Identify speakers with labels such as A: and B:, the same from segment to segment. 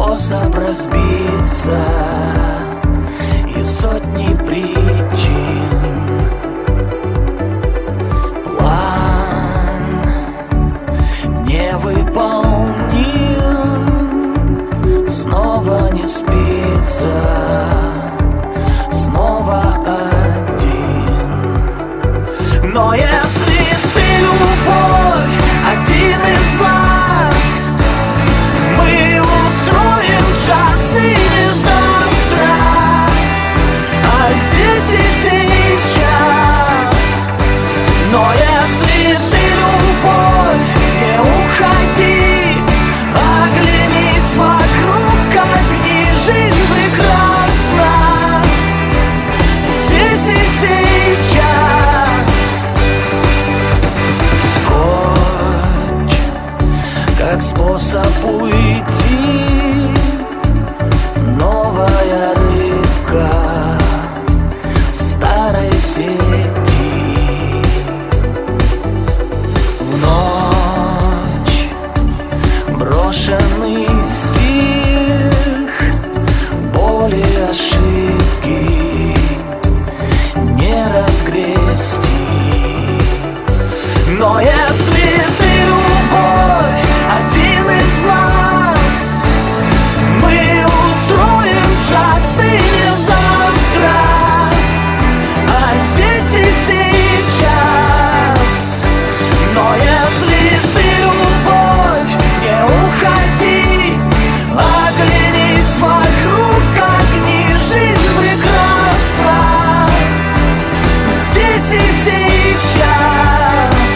A: способ разбиться и сотни причин. План не выполнен, снова не спится, снова один. Но если ты любовь, один из нас, мы устроим час и не завтра, а здесь и сейчас. Но если ты любовь, не уходи, оглянись вокруг, как дни, жизнь прекрасна, здесь и сейчас. Скотч, как способ уйти, новая рыбка в старой сети. В ночь брошенный стих, боли, ошибки не разгрести. Но если ты любовь, один из нас, мы устроим час и не завтра, а здесь и сейчас. Но если ты любовь, не уходи, оглянись вокруг, как дни, жизнь прекрасна, здесь и сейчас.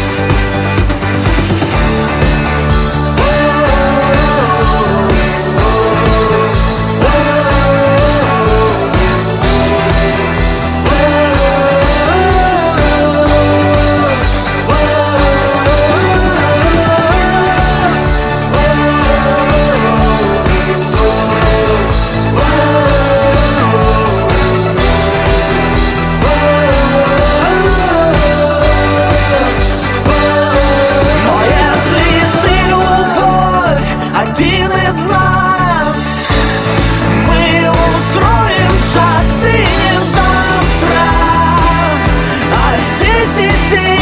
A: Один из нас, мы устроим час и не завтра, а здесь и сейчас.